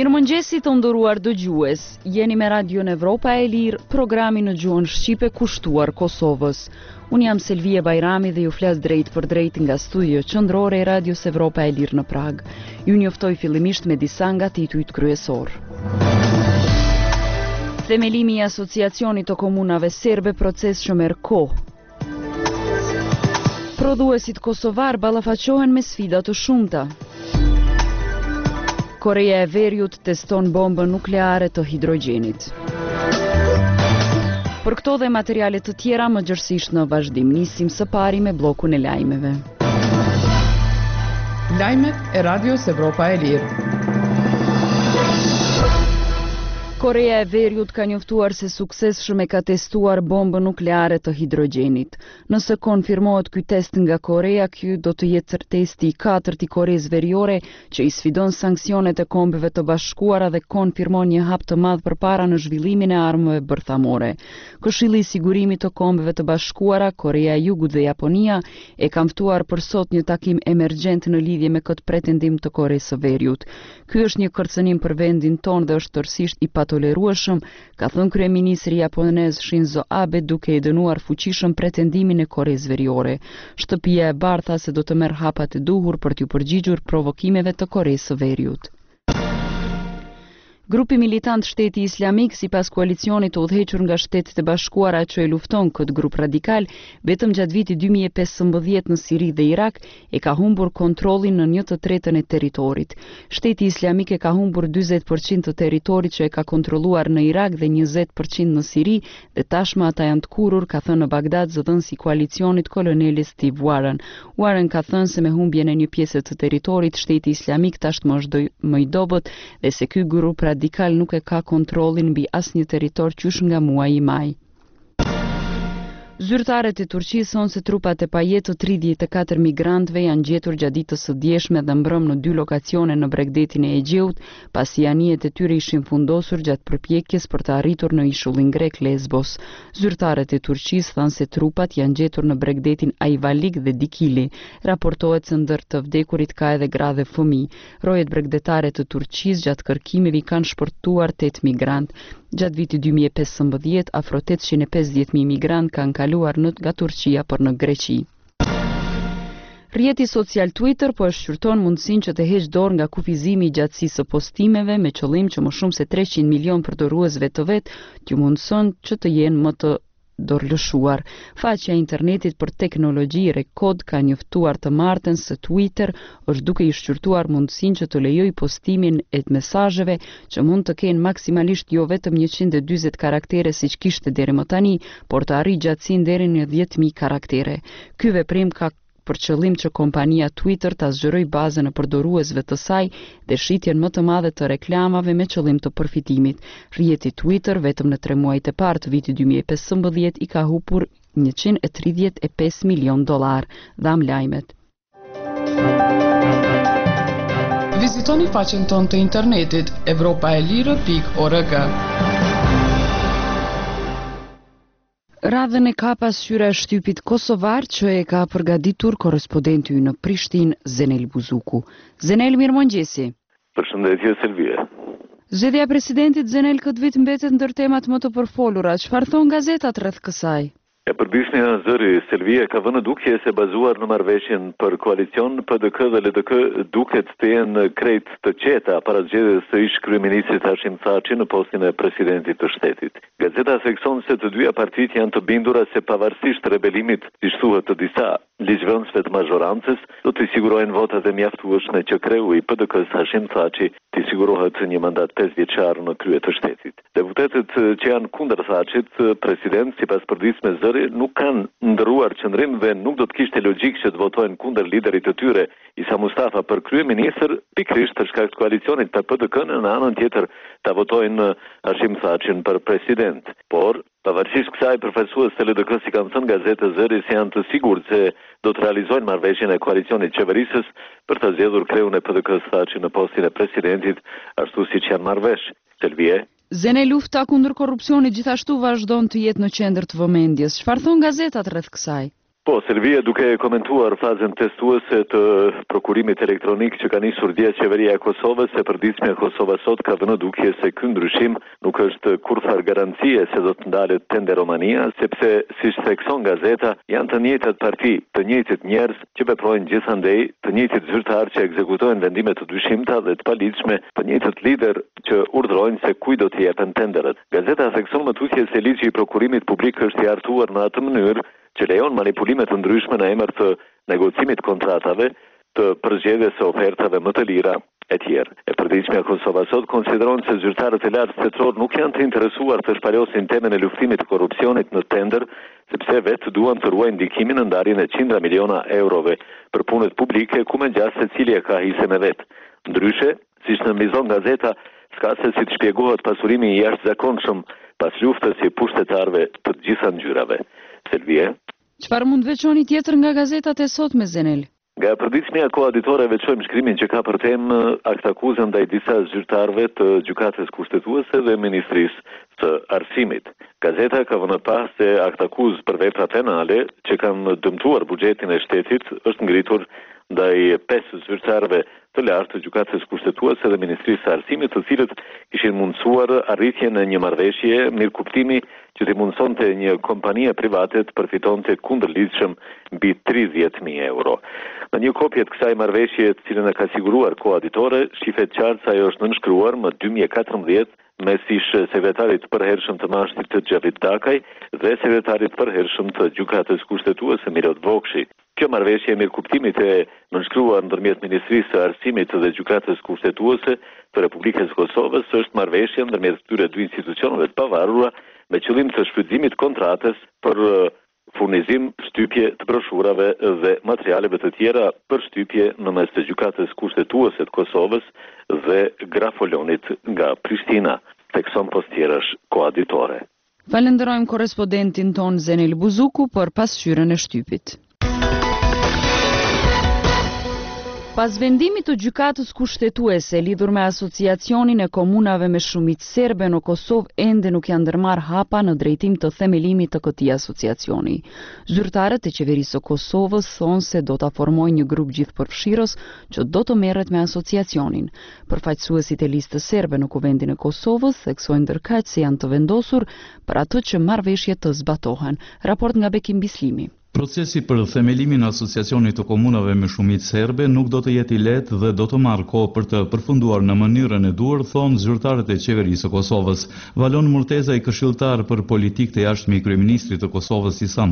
Mirëmëngjesi të nderuar dëgjues. Jeni me Radion Evropa e Lirë, programi në gjuhën shqipe kushtuar Kosovës. Unë jam Selvia Bajrami dhe ju flas drejt për drejt nga studio qendrore e Radios Evropa e Lirë në Prag. Ju njoftoj fillimisht me disa nga titujt kryesor. Themelimi i asociacionit të komunave serbe proces që merr kohë. Prodhuesit kosovar ballafaqohen me sfida të shumta. Korea e Veriut teston bombën nukleare të hidrogjenit. Për këto dhe materiale të tjera më gjërësisht në vazhdim, nisim së pari me bllokun e lajmeve. Lajmet e Radios Evropa e Lirë. Korea e Veriut ka njoftuar se suksesshëm e ka testuar bombën nukleare të hidrogjenit. Nëse konfirmohet ky test nga Korea, ky do të jetë testi i katërt i Koreas Veriore që i sfidon sanksionet e Kombeve të Bashkuara dhe konfirmon një hap të madh përpara në zhvillimin e armëve bërthamore. Këshilli i sigurimit të Kombeve të Bashkuara, Korea e Jugut dhe Japonia e kanë ftuar për sot një takim emergjent në lidhje me këtë pretendim të Koreas së Veriut. Ky është një kërcënim për vendin tonë dhe është tërësisht i tolerueshëm, ka thënë kryeministri japonez Shinzo Abe duke i dënuar fuqishëm pretendimin e Koreas Veriore. Shtëpia e Bardhë tha se do të merr hapat e duhur për t'u përgjigjur provokimeve të Koreas së Veriut. Grupi militant Shteti Islamik, sipas koalicionit të udhëhequr nga Shtetet e Bashkuara që e lufton këtë grup radikal, vetëm gjatë vitit 2015 në Siri dhe Irak e ka humbur kontrollin në 1/3 e territorit. Shteti Islamik e ka humbur 40% të territorit që e ka kontrolluar në Irak dhe 20% në Siri dhe tashmë ata janë të kurrur, ka thënë në Bagdad zëdhënësi i koalicionit koloneli Steve Warren. Warren ka thënë se me humbjen e një pjese të territorit, Shteti Islamik tashmë është më i dobët dhe se ky grup radikal nuk e ka kontrollin mbi asnjë territor qysh nga muaji maj. Zyrtarët e Turqisë thonë se trupat e pajetë të 34 migrantëve janë gjetur gjatë ditës së djeshme dhe mbrëm në 2 lokacione në bregdetin e Egjeut, pasi anijet e tyre ishin fundosur gjatë përpjekjes për të arritur në ishullin grek Lesbos. Zyrtarët e Turqisë thanë se trupat janë gjetur në bregdetin Ajvalik dhe Dikili. Raportohet se ndër të vdekurit ka edhe gra dhe fëmijë. Rojet bregdetare të Turqisë gjatë kërkimeve kanë shpërtuar 8 migrantë. Gjatë vitit 2015, afro 850.000 migrantë kanë kaluar nga Turqia për në Greqi. Rrjeti social Twitter po e shqyrton mundësinë që të heqë dorë nga kufizimi i gjatësisë së postimeve me qëllim që më shumë se 300 milion përdoruesve të vet t'ju mundëson që të jenë më të dorëlëshuar. Faqja e internetit për teknologji Rekod ka njoftuar të martën se Twitter është duke i shqyrtuar mundësinë që të lejojë postimin e mesazheve që mund të kenë maksimalisht jo vetëm 140 karaktere siç kishte deri më tani, por të arrijë gjatësinë deri në 10.000 karaktere. Ky veprim ka për qëllim që kompania Twitter ta zgjerojë bazën e përdoruesve të saj dhe shitjen më të madhe të reklamave me qëllim të përfitimit. Rrjeti Twitter vetëm në 3 muajt e parë të vitit 2015 i ka humbur $135 milion. Dham lajmet. Vizitoni faqen tonë të internetit evropaelire.org. Radhën e ka pasqyra e shtypit kosovar që e ka përgatitur korrespondenti në Prishtinë, Zenel Buzuku. Zenel, mirëmëngjesi. Përshëndetje, Selvia. Zgjedhja e presidentit Zenel këtë vit mbetet ndër temat më të përfolura. Çfarë thon gazetat rreth kësaj? E përdisni në zëri, Selvia ka vënë dukje se bazuar në marrëveshjen për koalicion, PDK dhe LDK duket të jenë krejt të qeta para zgjedhjes së ish kryeministrit Hashim Thaçi në postin e presidentit të shtetit. Gazeta thekson se të dyja partitë janë të bindura se pavarësisht rebelimit siç thuhet të disa ligjvënësve të mazhorancës, do të sigurojnë votat e mjaftueshme që kreu i PDK-s Hashim Thaçi të sigurohet një mandat 5 vjeçar në krye të shtetit. Deputetët që janë kundër Thaçit, president sipas përdisme nuk kanë ndërruar qëndrim dhe nuk do të kishte logjik që të votojnë kundër liderit të tyre, Isa Mustafa, për kryeministër, pikërisht të shkak të koalicionit për PDK-n, në anën tjetër ta votojnë Hashim Thaçin për president. Por, pavarësisht kësaj, përfaqësues të LDK-s i kanë thënë gazetë Zëri se janë të sigurt se do të realizojnë marrëveshjen e koalicionit qeverisës për të zgjedhur kreun e PDK-s Thaçi në postin e presidentit, ashtu siç janë marrëvesh. Selvie. Zene, lufta kundër korrupsionit gjithashtu vazhdon të jetë në qendër të vëmendjes. Çfarë thon gazetat rreth kësaj? Po, Serbia duke komentuar fazën testuese të prokurimit elektronik që ka nisur dje qeveria e Kosovës, se përditshmja Kosova sot ka vënë dukje se ky ndryshim nuk është kurrë garancie se do të ndalet tenderomania, sepse siç thekson gazeta, janë të njëjtat parti, të njëjtit njerëz që veprojnë gjithandej, të njëjtit zyrtarë që ekzekutojnë vendime të dyshimta dhe të paligjshme, të njëjtët lider që urdhërojnë se kujt do të jepen tenderet. Gazeta thekson më tutje se ligji i prokurimit publik është i hartuar në atë mënyrë që lejon manipulimet të ndryshme në emër të negocimit kontratave, të përzgjedhjes së ofertave më të lira e tjerë. E përditshmja Kosova sot konsideron se zyrtarët e lartë shtetror nuk janë të interesuar të shpalosin temën e luftimit të korrupsionit në tender, sepse vetë duan të ruajnë ndikimin në ndarjen e qindra miliona eurove për punët publike ku me gjas secili e ka hise me vetë. Ndryshe, siç nënvizon gazeta, s'ka se si të shpjegohet pasurimi i jashtëzakonshëm pas luftës si pushtetarëve të gjitha ngjyrave. Selvie. Çfarë mund veçoni tjetër nga gazetat e sotme, Zenel? Nga përditshmja koaditore veçojmë shkrimin që ka për temë aktakuzën ndaj disa zyrtarëve të gjykatës kushtetuese dhe Ministrisë të Arsimit. Gazeta ka vënë pas se aktakuzë për vepra penale që kanë dëmtuar buxhetin e shtetit është ngritur ndaj 5 zyrtarëve të lartë të gjykatës kushtetuese dhe Ministrisë së Arsimit, të cilët kishin mundsuar arritjen e një marrëveshje mirëkuptimi që t'i mundsonte një kompanie private të përfitonte kundërlidhshëm mbi 30.000 euro. Në një kopje të kësaj marrëveshje, të cilën e ka siguruar koaditore, shifet qartë se ajo është nënshkruar më 2014 mes ish sekretarit përhershëm të Mashtit të Xhavit Dakaj dhe sekretarit përhershëm të gjykatës kushtetuese Milot Vokshi. Kjo marrëveshje e mirëkuptimit e nënshkruar ndërmjet Ministrisë së Arsimit dhe gjykatës kushtetuese të Republikës së Kosovës është marrëveshje ndërmjet këtyre dy institucioneve të pavarura me qëllim të shfrytëzimit kontratës për furnizim shtypje të broshurave dhe materialeve të tjera për shtypje në mes të gjykatës kushtetuese të Kosovës dhe grafolonit nga Prishtina, thekson postjerash koaditore. Falenderojmë korrespondentin ton Zenel Buzuku për pasqyrën e shtypit. Pas vendimit të gjykatës kushtetuese lidhur me asociacionin e komunave me shumicë serbe në Kosovë, ende nuk janë ndërmarrë hapa në drejtim të themelimit të këtij asociacioni. Zyrtarët e qeverisë së Kosovës thonë se do ta formojnë një grup gjithëpërfshirës që do të merret me asociacionin. Përfaqësuesit e listës serbe në Kuvendin e Kosovës theksojnë ndërkaq se janë të vendosur për atë që marrëveshjet të zbatohen. Raport nga Bekim Bislimi. Procesi për themelimin e asociacionit të komunave me shumicë serbe nuk do të jetë i lehtë dhe do të marrë kohë për të përfunduar në mënyrën e duhur, thonë zyrtarët e qeverisë së Kosovës. Valon Murteza, i këshilltar për politikë të jashtme i kryeministrit të Kosovës Isam